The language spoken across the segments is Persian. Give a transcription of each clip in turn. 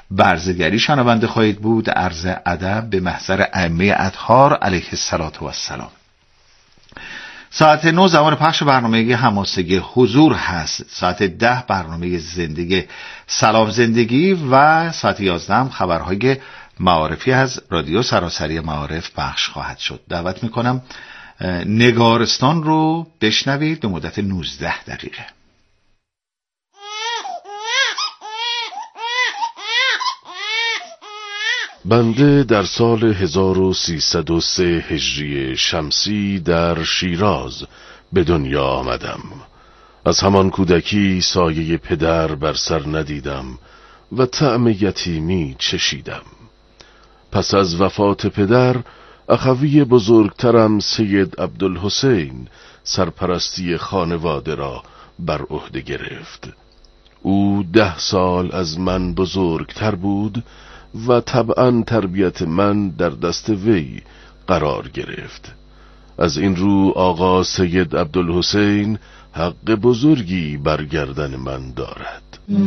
برزگری شنونده خواهید بود. عرض ادب به محضر ائمه اطهار علیه السلام. ساعت 9 زمان پخش برنامه حماسه حضور هست. ساعت 10 برنامه زندگی سلام زندگی و ساعت 11 هم خبرهای معارفی از رادیو سراسری معارف پخش خواهد شد. دعوت میکنم نگارستان رو بشنوید به مدت 19 دقیقه. بنده در سال 1303 هجری شمسی در شیراز به دنیا آمدم. از همان کودکی سایه پدر بر سر ندیدم و طعم یتیمی چشیدم. پس از وفات پدر، اخوی بزرگترم سید عبدالحسین سرپرستی خانواده را بر عهده گرفت. او 10 سال از من بزرگتر بود و طبعاً تربیت من در دست وی قرار گرفت. از این رو آقا سید عبدالحسین حق بزرگی بر گردن من دارد.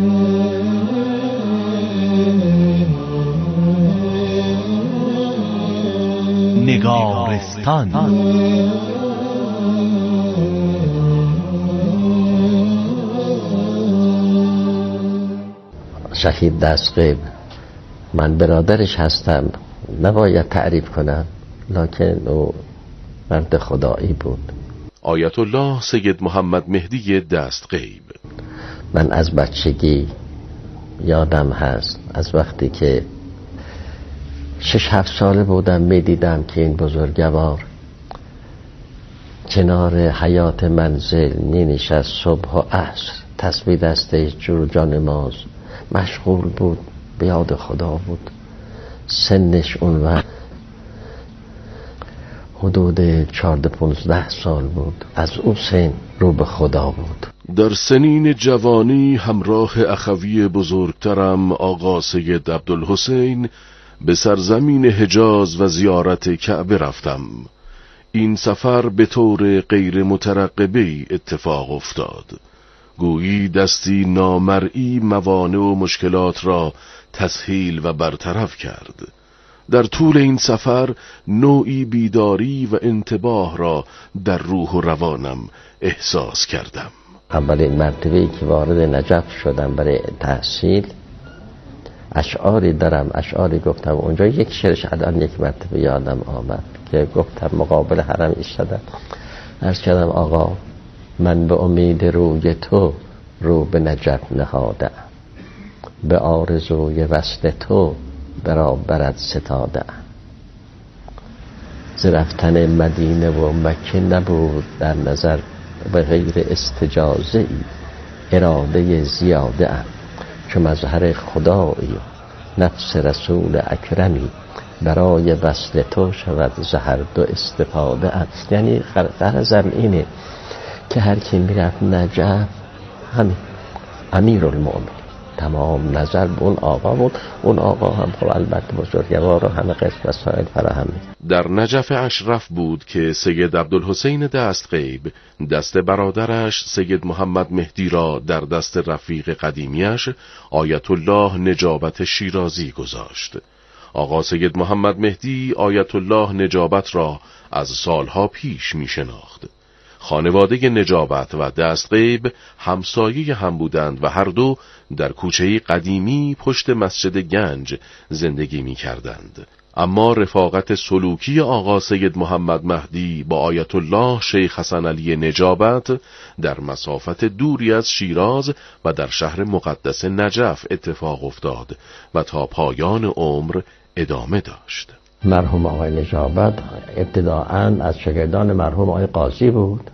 نگارستان. شهید دستقیب، من برادرش هستم، نباید تعریف کنم، لکن او مرد خدایی بود. آیت الله سید محمد مهدی دستقیب. من از بچگی یادم هست، از وقتی که 6-7 ساله بودم میدیدم که این بزرگوار کنار حیات منزل می نشست صبح و عصر، تسبیح دسته جا نماز مشغول بود، به یاد خدا بود. سنش اون وقت حدود 14-15 سال بود. از اون سن رو به خدا بود. در سنین جوانی همراه اخوی بزرگترم آقا سید عبدالحسین به سرزمین حجاز و زیارت کعبه رفتم. این سفر به طور غیر مترقبه‌ای اتفاق افتاد. گویی دستی نامرئی موانع و مشکلات را تسهیل و برطرف کرد. در طول این سفر نوعی بیداری و انتباه را در روح و روانم احساس کردم. اولین مرتبه‌ای که وارد نجف شدم برای تحصیل، اشعاری دارم، اشعاری گفتم اونجا. یک شعرش الان یک مرتبه یادم آمد که گفتم مقابل حرم ایستادم، عرض کردم آقا من به امید روی تو رو به نجف نهادم، به آرزوی وصل تو برابرت ستادم. ز رفتن مدینه و مکه نبود در نظر، به غیر استجازه ای اراده زیاده ام. چو مظهر خدایی نفس رسول اکرمی، برای وصل تو شود ز هر دو استفاده ام. یعنی غرضم اینه که هر کی میرفت نجف همین امیرالمومنین تمام نظر به اون آقا بود. اون آقا هم خب البته بزرگوار و همه قسم وسائل فراهم. در نجف اشرف بود که سید عبدالحسین دستقیب دست برادرش سید محمد مهدی را در دست رفیق قدیمیش آیت الله نجابت شیرازی گذاشت. آقا سید محمد مهدی آیت الله نجابت را از سالها پیش می شناخت. خانواده نجابت و دستقیب همسایه هم بودند و هر دو در کوچه‌ای قدیمی پشت مسجد گنج زندگی می کردند. اما رفاقت سلوکی آقا سید محمد مهدی با آیت الله شیخ حسن علی نجابت در مسافت دوری از شیراز و در شهر مقدس نجف اتفاق افتاد و تا پایان عمر ادامه داشت. مرحوم آقای نجابت ابتداعاً از شاگردان مرحوم آقای قاضی بود.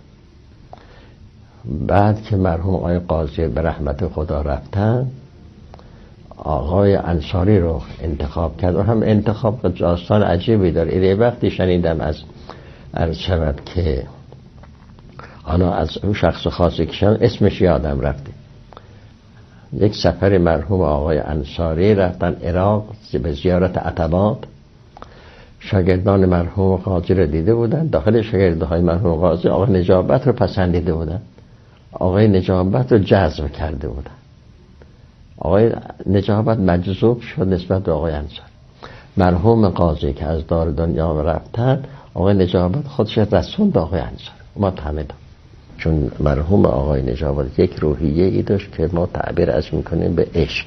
بعد که مرحوم آقای قاضی به رحمت خدا رفتن، آقای انصاری رو انتخاب کرد. و هم انتخاب داستان عجیبی داره. یه وقتی شنیدم از عرض شود که آنها از اون شخص خاصی که اسمش یادم رفته، یک سفر مرحوم آقای انصاری رفتن عراق به زیارت عتبات. شاگردان مرحوم قاضی رو دیده بودن. داخل شاگردهای مرحوم قاضی آقای نجابت رو پسندیده بودن، آقای نجابت رو جذب کرده بودن. آقای نجابت مجذوب شد نسبت به آقای انصاری. مرحوم قاضی که از دار دنیا رفتن، آقای نجابت خودش رسون به آقای انصاری. ما فهمیدم چون مرحوم آقای نجابت یک روحیه ای داشت که ما تعبیر از میکنیم به عشق،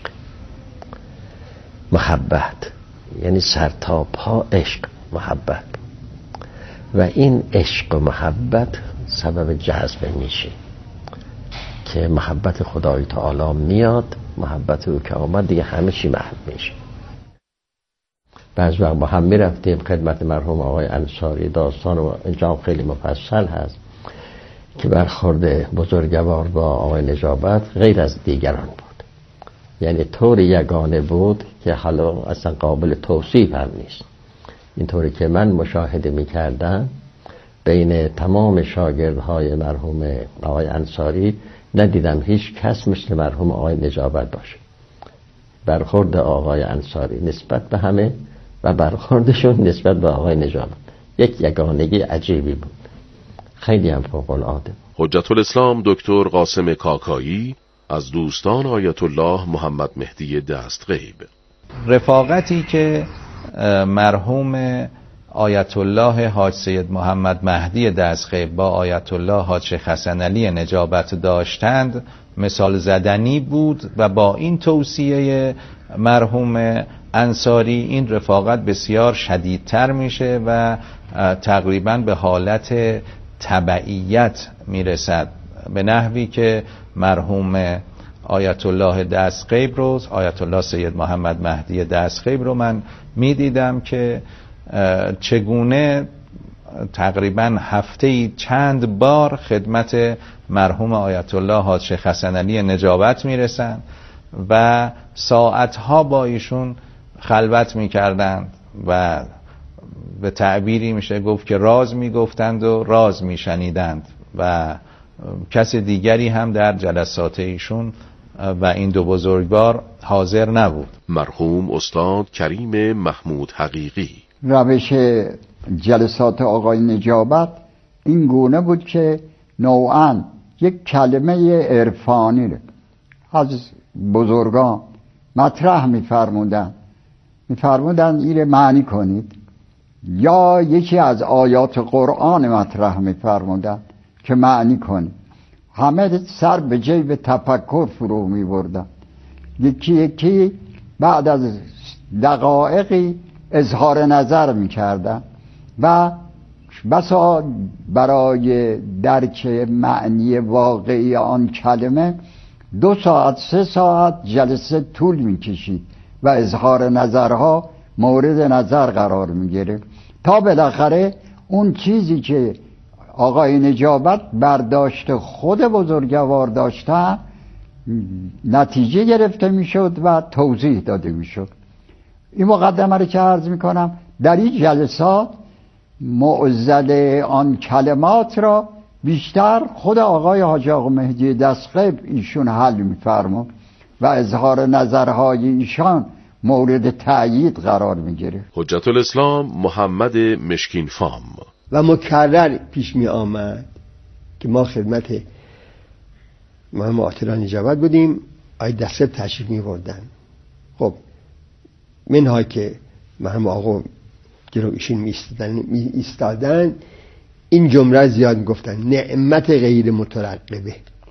محبت، یعنی سر تا پا عشق محبت، و این عشق و محبت سبب جذب میشه که محبت خدای تعالی میاد، محبت او که آمد دیگه همه چی محب میشه. بعض وقت با هم میرفتیم خدمت مرحوم آقای انصاری، داستان و اینجا خیلی مفصل هست که برخورد بزرگوار با آقای نجابت غیر از دیگران بود، یعنی طور یگانه بود که حالا اصلا قابل توصیف هم نیست. اینطوری که من مشاهده میکردم بین تمام شاگردهای مرحوم آقای انصاری ندیدم هیچ کس مثل مرحوم آقای نجابت باشه. برخورد آقای انصاری نسبت به همه و برخوردشون نسبت به آقای نجابت یک یگانگی عجیبی بود، خیلی هم فوق العاده. حجت الاسلام دکتر قاسم کاکایی از دوستان آیت الله محمد مهدی دستغیب. رفاقتی که مرحوم آیت الله حاج سید محمد مهدی دستغیب با آیت الله حاج شیخ حسن علی نجابت داشتند مثال زدنی بود و با این توصیه مرحوم انصاری این رفاقت بسیار شدیدتر میشه و تقریبا به حالت تبعیت میرسد، به نحوی که مرحوم آیت الله دستغیب رو، آیت الله سید محمد مهدی دستغیب رو من میدیدم که چگونه تقریبا هفته‌ای چند بار خدمت مرحوم آیت الله حاج شیخ حسن علی نجابت میرسن و ساعتها با ایشون خلوت میکردند و به تعبیری میشه گفت که راز میگفتند و راز میشنیدند و کس دیگری هم در جلسات ایشون و این دو بزرگوار حاضر نبود. مرحوم استاد کریم محمود حقیقی. روش جلسات آقای نجابت این گونه بود که نوعاً یک کلمه عرفانی رو از بزرگان مطرح می‌فرمودند این معنی کنید، یا یکی از آیات قرآن مطرح می‌فرمودند که معنی کنید. همه سر به جیب تفکر فرو می‌بردند. یکی بعد از دقایقی اظهار نظر می‌کردند و بسا برای درک معنی واقعی آن کلمه 2 ساعت 3 ساعت جلسه طول می‌کشید و اظهار نظرها مورد نظر قرار می‌گرفت تا بالاخره اون چیزی که آقای نجابت برداشت خود بزرگوار داشتن نتیجه گرفته میشد و توضیح داده میشد. این مقدمه رو که عرض میکنم، در این جلسات معضل آن کلمات را بیشتر خود آقای حاج آقا مهدی دستغیب ایشون حل میفرمود و اظهار نظرهای ایشان مورد تأیید قرار میگیره. حجت الاسلام محمد مشکین فام. و مکرر پیش می آمد که ما خدمت مرحوم آیت الله نجابت بودیم، آقای دستغیب تشریف می بردن. خب منها که مرحوم آقا جلو ایشون می ایستادن این جمله زیاد می گفتن: نعمت غیر مترقبه.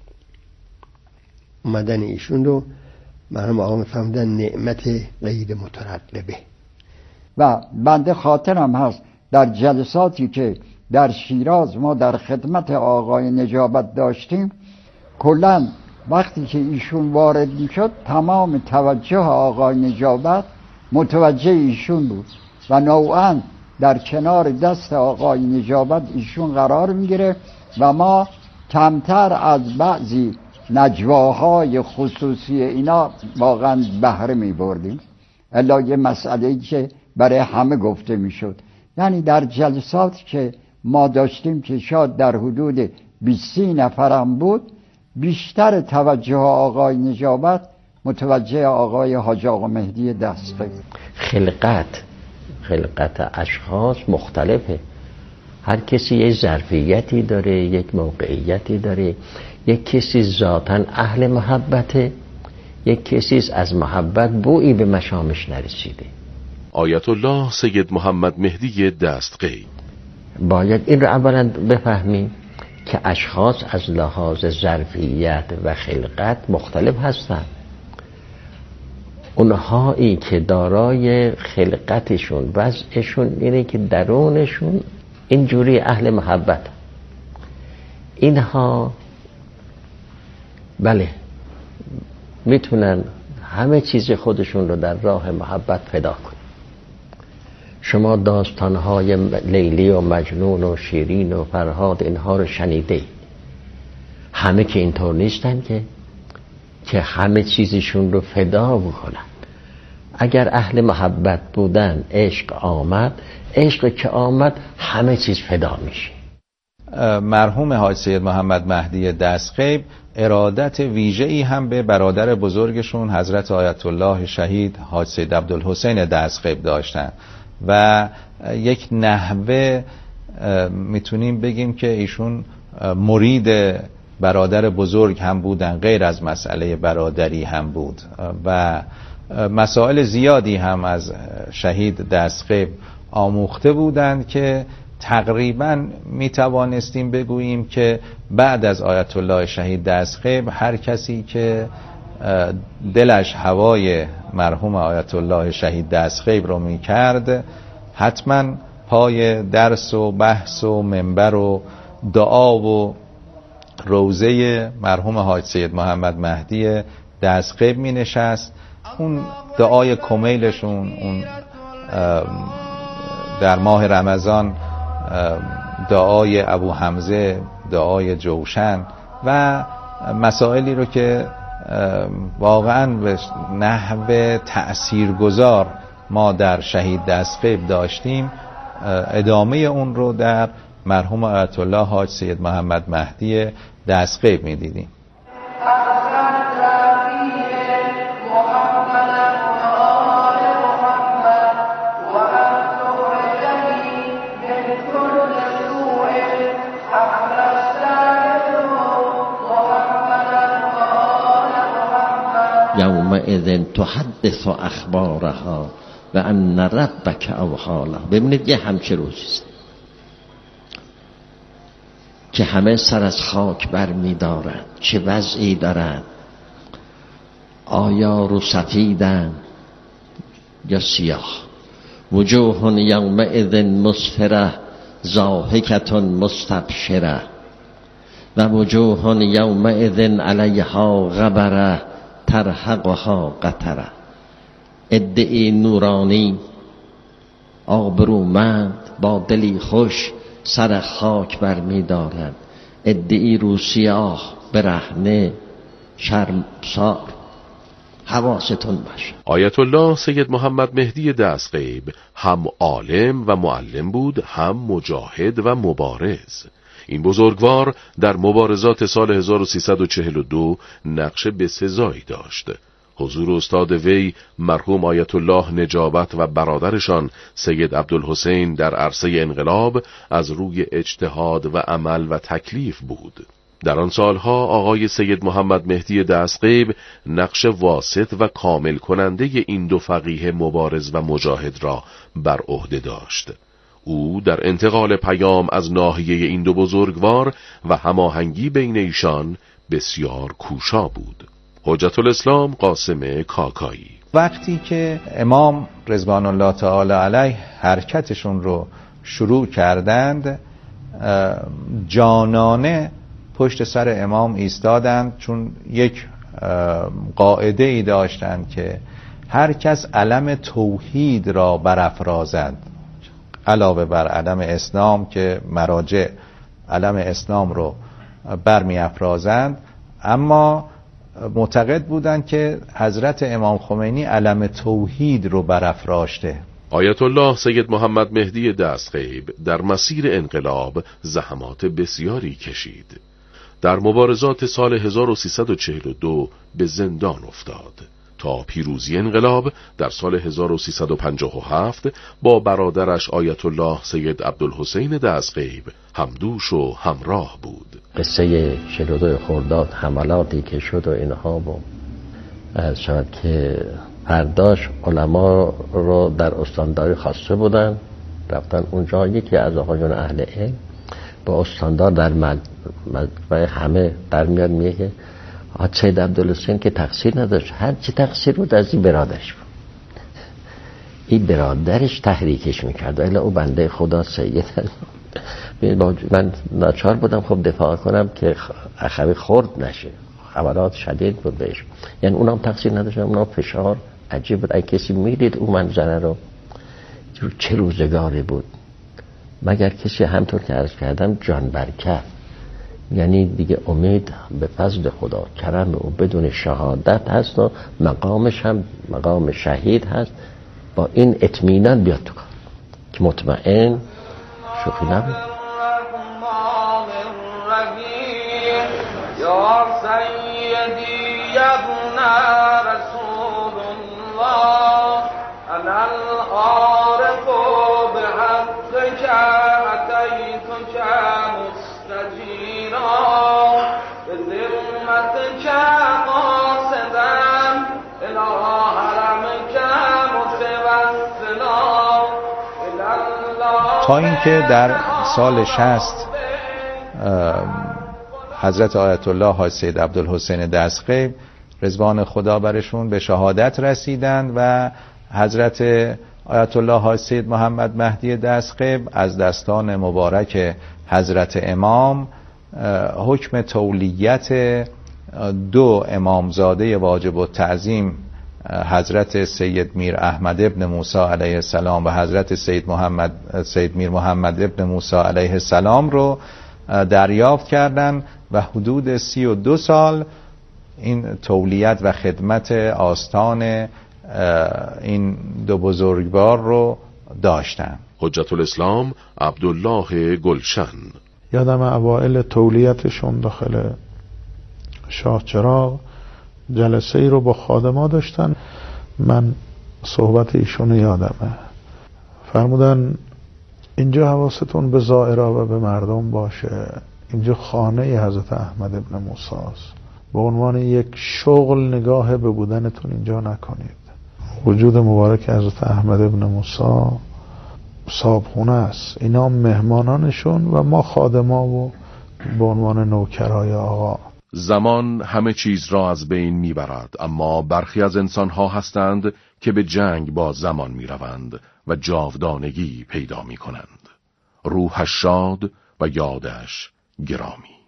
اومدن ایشون رو مرحوم آقا می فرمودن نعمت غیر مترقبه. و بنده خاطرم هست در جلساتی که در شیراز ما در خدمت آقای نجابت داشتیم، کلاً وقتی که ایشون وارد میشد تمام توجه آقای نجابت متوجه ایشون بود و نوعاً در کنار دست آقای نجابت ایشون قرار میگیره و ما کمتر از بعضی نجواهای خصوصی اینا واقعاً بهره میبردیم، الا یه مسئله‌ای که برای همه گفته میشد. یعنی در جلسات که ما داشتیم که شاید در حدود 20 نفرم بود، بیشتر توجه آقای نجابت متوجه آقای حاج آقا مهدی دستغیب. خلقت اشخاص مختلفه، هر کسی یک ظرفیتی داره، یک موقعیتی داره. یک کسی ذاتاً اهل محبته، یک کسی از محبت بویی به مشامش نرسیده. آیت الله سید محمد مهدی دستقیب. باید این رو اولا بفهمیم که اشخاص از لحاظ ظرفیت و خلقت مختلف هستند. اونهایی که دارای خلقتشون وضعشون اینه که درونشون اینجوری اهل محبت، اینها بله میتونن همه چیز خودشون رو در راه محبت فدا کنن. شما داستانهای لیلی و مجنون و شیرین و فرهاد اینها رو شنیده. همه که اینطور نیستن که همه چیزشون رو فدا بکنن. اگر اهل محبت بودن عشق آمد، عشق که آمد همه چیز فدا میشه. مرحوم حاج سید محمد مهدی دستقیب ارادت ویژه‌ای هم به برادر بزرگشون حضرت آیت الله شهید حاج سید عبدالحسین دستقیب داشتن و یک نحوه میتونیم بگیم که ایشون مرید برادر بزرگ هم بودن، غیر از مسئله برادری هم بود و مسائل زیادی هم از شهید دستقیب آموخته بودند که تقریبا میتوانستیم بگوییم که بعد از آیت الله شهید دستقیب هر کسی که دلش هوای مرحوم آیت الله شهید دستقیب رو میکرد حتما پای درس و بحث و منبر و دعا و روضه مرحوم حاج سید محمد مهدی دستقیب می نشست. اون دعای کمیلشون، اون در ماه رمضان دعای ابو حمزه، دعای جوشن و مسائلی رو که واقعا به نحو تأثیرگذار ما در شهید دستقیب داشتیم، ادامه اون رو در مرحوم آیت الله حاج سید محمد مهدی دستقیب می دیدیم. یومئذ تحدث اخبارها و ان ربک اوحی لها. ببینید یه همچه روزیست که همه سر از خاک بر می دارن. چه وضعی دارن؟ آیا رو سفیدن یا سیاه؟ وجوه یومئذ مسفره ضاحکة مستبشره و وجوه یومئذ علیها غبره ترهقها قتره. ادعی نورانی آبرومند با دلی خوش سر خاک بر می دارند. ادعی رو سیاه برهنه شرمسار. حواستون باشه. آیت الله سید محمد مهدی دستقیب هم عالم و معلم بود، هم مجاهد و مبارز. این بزرگوار در مبارزات سال 1342 نقش بسزایی داشت. حضور استاد وی مرحوم آیت الله نجابت و برادرشان سید عبدالحسین در عرصه انقلاب از روی اجتهاد و عمل و تکلیف بود. در آن سالها آقای سید محمد مهدی دستقیب نقش واسط و کامل کننده این دو فقیه مبارز و مجاهد را بر عهده داشت. او در انتقال پیام از ناحیه این دو بزرگوار و هماهنگی بین ایشان بسیار کوشا بود. حجت الاسلام قاسم کاکایی. وقتی که امام رضوان الله تعالی علیه حرکتشون رو شروع کردند، جانانه پشت سر امام ایستادند، چون یک قاعده ای داشتند که هر کس علم توحید را برافرازد، علاوه بر علم اسلام که مراجع علم اسلام رو برمی افرازند، اما معتقد بودند که حضرت امام خمینی علم توحید رو برافراشته. آیت الله سید محمد مهدی دستقیب در مسیر انقلاب زحمات بسیاری کشید. در مبارزات سال 1342 به زندان افتاد تا پیروزی انقلاب در سال 1357 با برادرش آیت الله سید عبدالحسین دستقیب همدوش و همراه بود. قصه 42 خرداد حملاتی که شد و اینها از شود که فرداش علما رو در استانداری خواسته بودن، رفتن اونجا. یکی از آقایون اهل علم با استاندار در مجمع همه در میاد میگه که سید عبدالحسین که تقصیر نداشت، هر چی تقصیر بود از این برادرش بود. این برادرش تحریکش میکرد، الا او بنده خدا سید من ناچار بودم خب دفاع کنم که اخوی خورد نشه، خبرات شدید بود بهش. یعنی اونم تقصیر نداشت، اونم فشار عجیب بود. اگه کسی میدید اون منظره رو چه روزگاری بود، مگر کسی همطور که عرض کردم جان برکت، یعنی دیگه امید به فضل خدا کرم او بدون شهادت هست و مقامش هم مقام شهید هست. با این اطمینان بیاد تو کار که مطمئن شوخی نبود. یا سیدی ابن رسول الله انا العارف بحقك اتیتك مستجیرا بذمتك قاصدا الى حرمك متوسلا. تا اینکه در سال 60 حضرت آیت الله حاج سید عبدالحسین دستغیب رضوان خدا برشون به شهادت رسیدند و حضرت آیت الله حاج سید محمد مهدی دستغیب از دستان مبارک حضرت امام حکم تولیت 2 امامزاده واجب التعظیم حضرت سید میر احمد ابن موسی علیه السلام و حضرت سید میر محمد ابن موسی علیه السلام رو دریافت کردند و حدود 32 سال این تولیت و خدمت آستان این 2 بزرگوار رو داشتن. حجت الاسلام عبدالله گلشن: یادم اوائل تولیتشون داخل شاه چراغ جلسه ای رو با خادما داشتن، من صحبت ایشون یادمه، فرمودن اینجا حواستون به زائرا و به مردم باشه، اینجا خانه حضرت احمد ابن موسی است، به عنوان یک شغل نگاه به بودنتون اینجا نکنید. وجود مبارک حضرت احمد ابن موسی صاحبخونه است، اینا مهمانانشون و ما خادما و به عنوان نوکرای آقا. زمان همه چیز را از بین میبرد، اما برخی از انسانها هستند که به جنگ با زمان میروند و جاودانگی پیدا میکنند. روحش شاد و یادش گرامی.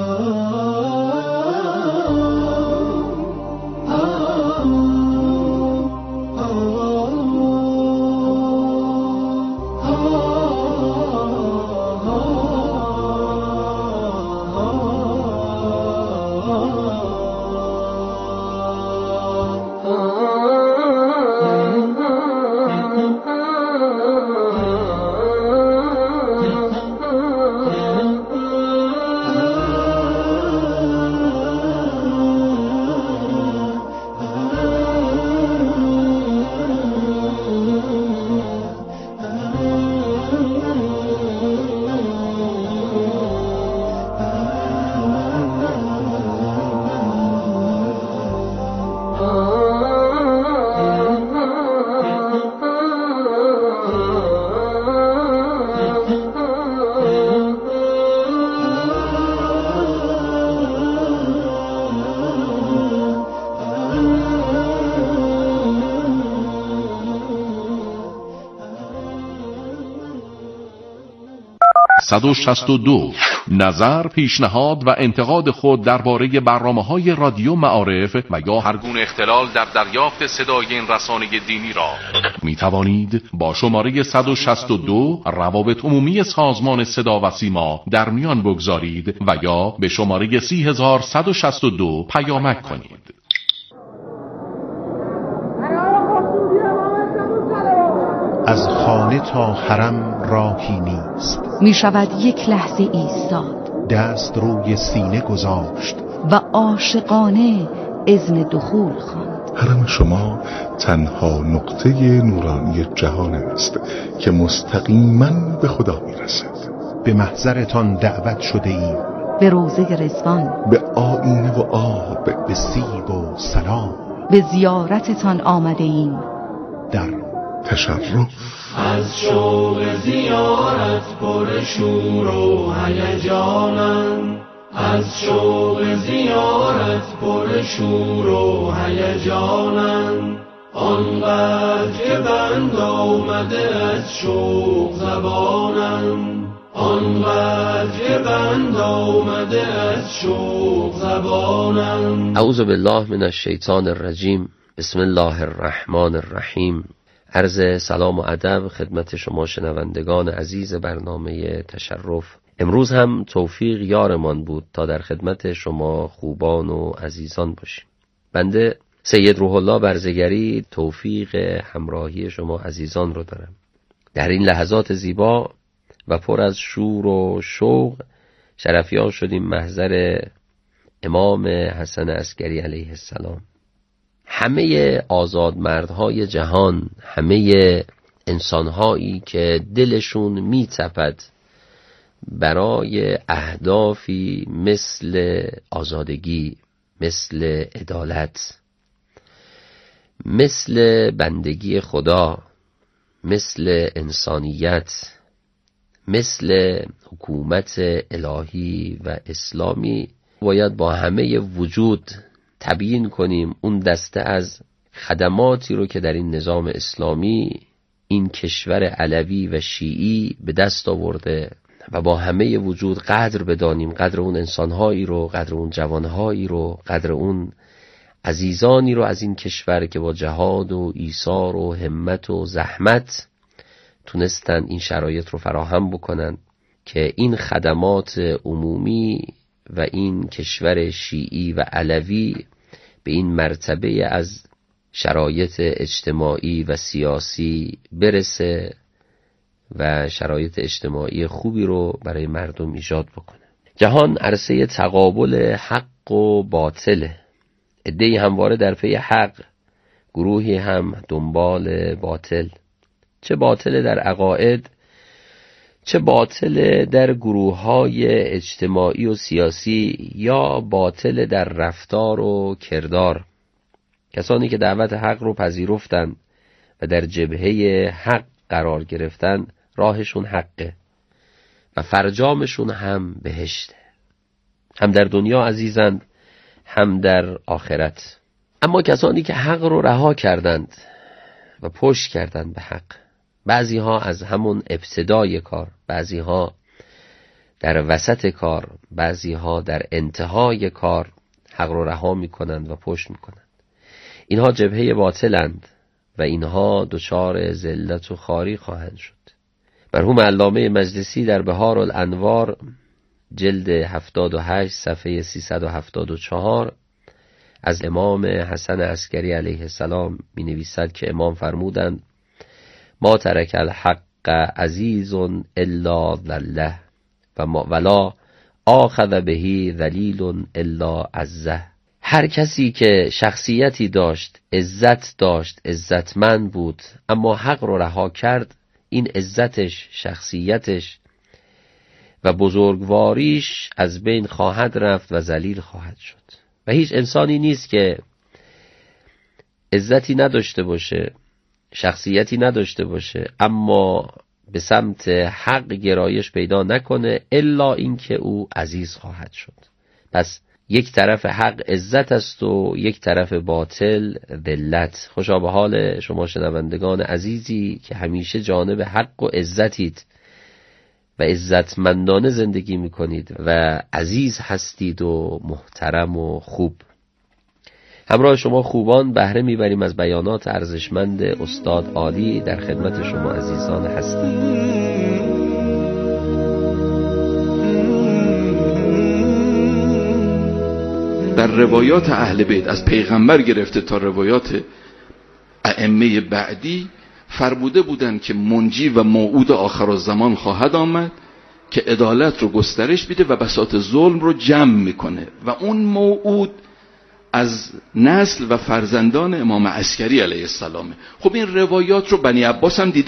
نظر، پیشنهاد و انتقاد خود درباره برنامه‌های رادیو معارف و یا هر گونه اختلال در دریافت صدای این رسانه دینی را می توانید با شماره 162 روابط عمومی سازمان صدا و سیما در میان بگذارید و یا به شماره 3162 پیامک کنید. از خانه تا حرم راهی نیست، می شود یک لحظه ایستاد، دست روی سینه گذاشت و عاشقانه اذن دخول خواند. حرم شما تنها نقطه نورانی جهان است که مستقیما به خدا می رسد. به محضرتان دعوت شده ایم، به روضه رضوان، به آینه و آب، به سیب و سلام، به زیارتتان آمده ایم. در تشرف از شوق زیارت پر شور و هیجانم، از شوق زیارت پر شور و هیجانم، آنقدر که بند آمده از شوق زبانم، آنقدر که بند آمده از شوق زبانم. اعوذ بالله من الشیطان الرجیم. بسم الله الرحمن الرحیم. عرض سلام و ادب خدمت شما شنوندگان عزیز برنامه تشرف. امروز هم توفیق یارمان بود تا در خدمت شما خوبان و عزیزان باشیم. بنده سید روح الله برزگری توفیق همراهی شما عزیزان رو دارم. در این لحظات زیبا و پر از شور و شوق شرفیان شدیم محضر امام حسن عسکری علیه السلام. همه آزادمردهای جهان، همه انسانهایی که دلشون میتپد برای اهدافی مثل آزادگی، مثل عدالت، مثل بندگی خدا، مثل انسانیت، مثل حکومت الهی و اسلامی، باید با همه وجود تبیین کنیم اون دسته از خدماتی رو که در این نظام اسلامی این کشور علوی و شیعی به دست آورده و با همه وجود قدر بدانیم، قدر اون انسانهایی رو، قدر اون جوانهایی رو، قدر اون عزیزانی رو از این کشور که با جهاد و ایثار و همت و زحمت تونستن این شرایط رو فراهم بکنن که این خدمات عمومی و این کشور شیعی و علوی به این مرتبه از شرایط اجتماعی و سیاسی برسه و شرایط اجتماعی خوبی رو برای مردم ایجاد بکنه. جهان عرصه تقابل حق و باطله. عده‌ای همواره در پی حق، گروهی هم دنبال باطل. چه باطل در عقاید، چه باطل در گروه‌های اجتماعی و سیاسی، یا باطل در رفتار و کردار. کسانی که دعوت حق رو پذیرفتن و در جبهه حق قرار گرفتن، راهشون حقه و فرجامشون هم بهشته. هم در دنیا عزیزند، هم در آخرت. اما کسانی که حق رو رها کردند و پشت کردند به حق، بعضی ها از همون ابتدای کار، بعضی ها در وسط کار، بعضی ها در انتهای کار حق رو رها می کنند و پشت می کنند. اینها جبهه باطلند و اینها دچار ذلت و خواری خواهند شد. مرحوم علامه مجلسی در بهار الانوار جلد 78 صفحه 374 از امام حسن عسکری علیه السلام می نویسد که امام فرمودند: ما ترک الحق عزیز الا ذله ولا آخذ بهی ذلیل الا عزه. هر کسی که شخصیتی داشت، عزت داشت، عزتمند بود، اما حق رو رها کرد، این عزتش، شخصیتش و بزرگواریش از بین خواهد رفت و ذلیل خواهد شد. و هیچ انسانی نیست که عزتی نداشته باشه، شخصیتی نداشته باشه، اما به سمت حق گرایش پیدا نکنه الا اینکه او عزیز خواهد شد. پس یک طرف حق عزت است و یک طرف باطل ذلت. خوشا به حال شما شنوندگان عزیزی که همیشه جانب حق و عزتید و عزتمندانه زندگی میکنید و عزیز هستید و محترم و خوب. همراه شما خوبان بهره میبریم از بیانات ارزشمند استاد عالی. در خدمت شما عزیزان هستیم. در روایات اهل بیت از پیغمبر گرفته تا روایات ائمه بعدی فرموده بودند که منجی و موعود آخر الزمان خواهد آمد که عدالت رو گسترش میده و بساط ظلم رو جمع میکنه و اون موعود از نسل و فرزندان امام عسکری علیه السلامه. خب این روایات رو بنی عباس هم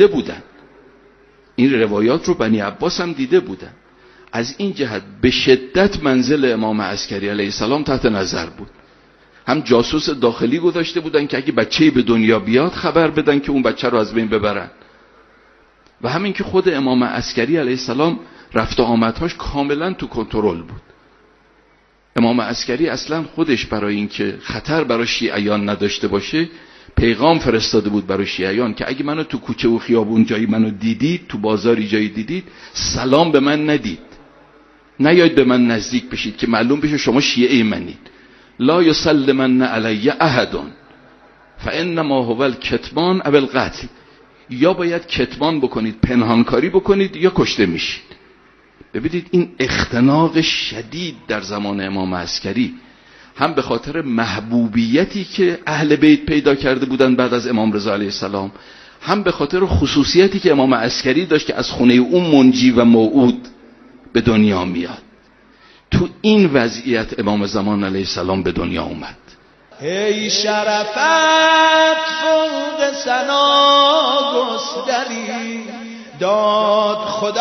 دیده بودن. از این جهت به شدت منزل امام عسکری علیه السلام تحت نظر بود. هم جاسوس داخلی گذاشته بودن که اگه بچه‌ای به دنیا بیاد خبر بدن که اون بچه رو از بین ببرن، و همین که خود امام عسکری علیه السلام رفت و آمدهاش کاملا تو کنترل بود. امام عسکری اصلا خودش برای اینکه خطر برای شیعیان نداشته باشه پیغام فرستاده بود برای شیعیان که اگه منو تو کوچه و خیابون جایی منو دیدید، تو بازاری جایی دیدید، سلام به من ندید، نیاید به من نزدیک بشید که معلوم بشه شما شیعه منید. لا یسلمن علی احد فانما هو الکتمان او القتل. یا باید کتمان بکنید، پنهانکاری بکنید، یا کشته میشید. ببینید این اختناق شدید در زمان امام عسکری، هم به خاطر محبوبیتی که اهل بیت پیدا کرده بودن بعد از امام رضا علیه السلام، هم به خاطر خصوصیتی که امام عسکری داشت که از خونه اون منجی و موعود به دنیا میاد. تو این وضعیت امام زمان علیه السلام به دنیا اومد. ای شرفت فوق ثنا گستری، داد خدایت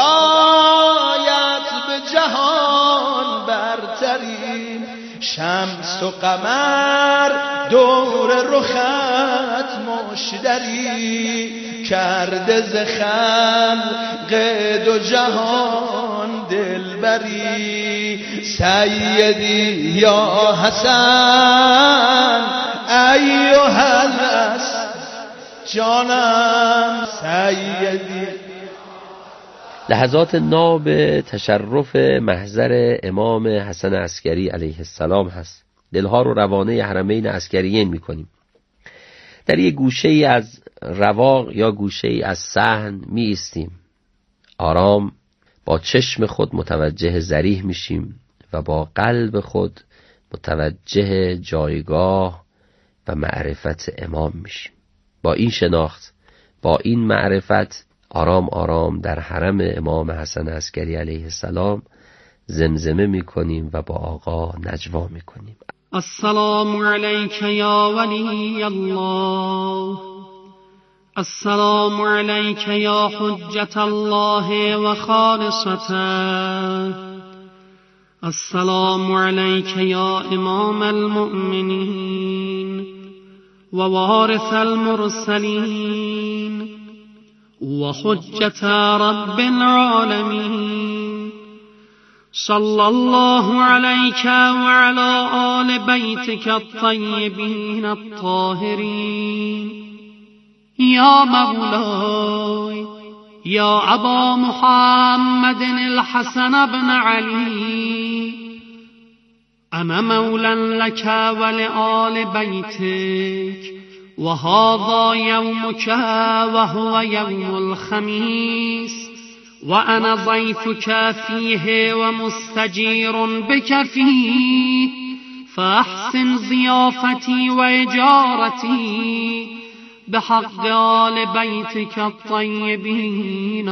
به جهان برتری. شمس و قمر دور رخت مشتری، کرده ز خلق دو جهان دلبری. سیدی یا حسن ایها الاسد، جانم سیدی. لحظات ناب تشرف محضر امام حسن عسکری علیه السلام هست. دلها رو روانه حرمین عسکریین میکنیم. در یک گوشه ای از رواق یا گوشه ای از صحن می ایستیم. آرام با چشم خود متوجه ذریح میشیم و با قلب خود متوجه جایگاه و معرفت امام میشیم. با این شناخت، با این معرفت، آرام آرام در حرم امام حسن عسکری علیه السلام زمزمه میکنیم و با آقا نجوا میکنیم. السلام علیک یا ولی الله، السلام علیک یا حجت الله و خالصته، السلام علیک یا امام المؤمنین و وارث المرسلین و حجت رب العالمین. صلی الله علیک و علی آل بیتک الطیبین الطاهرین. یا مولای یا ابا محمد الحسن بن علی، انا مولا لك ولآل بیتک و هذا یومک و هو یوم الخمیس و انا ضیفک فیه و مستجیر بک فیه، فاحسن ضیافتی و اجارتی بحق آل بیتک الطیبین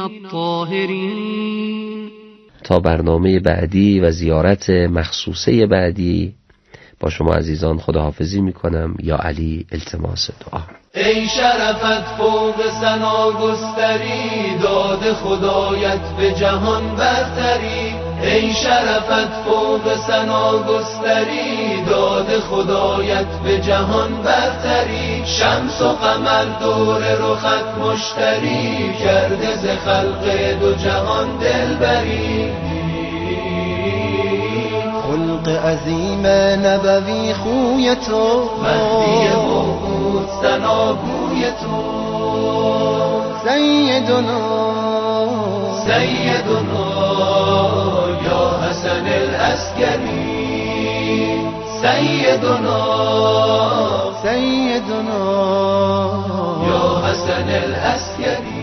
الطاهرین. تا برنامه بعدی و زیارت مخصوصه بعدی با شما عزیزان خداحافظی میکنم. یا علی التماس دعا. ای شرفت فوق ثنا گستری، داد خدایت به جهان برتری. ای شرفت فوق ثنا گستری، داد خدایت به جهان برتری. شمس و قمر دور رخت مشتری، کرده ز خلق دو جهان دلبری. خلق عظیم نبوی خوی تو، مهدی موعود ثناگوی تو. سیدنا یا حسن العسکری، سیدنا یا حسن العسکری.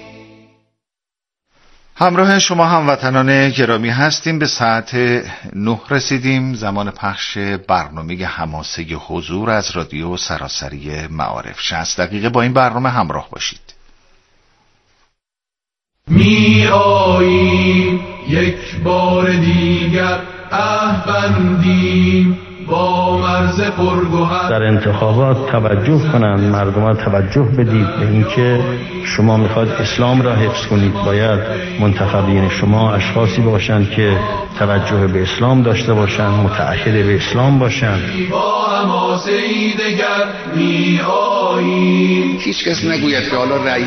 همراه شما هموطنان گرامی هستیم. به ساعت 9 رسیدیم، زمان پخش برنامه حماسه حضور از رادیو سراسری معارف. 60 دقیقه با این برنامه همراه باشید. می آییم یک بار دیگر، عهد بندیم با مرز پرگوهر. در انتخابات توجه کنند، مردم ها توجه بدید به اینکه شما میخواد اسلام را حفظ کنید، باید منتخبین شما اشخاصی باشند که توجه به اسلام داشته باشند، متعهد به اسلام باشند. با حماسه‌ای دگر می آییم. هیچ کس نگوید که حالا رأی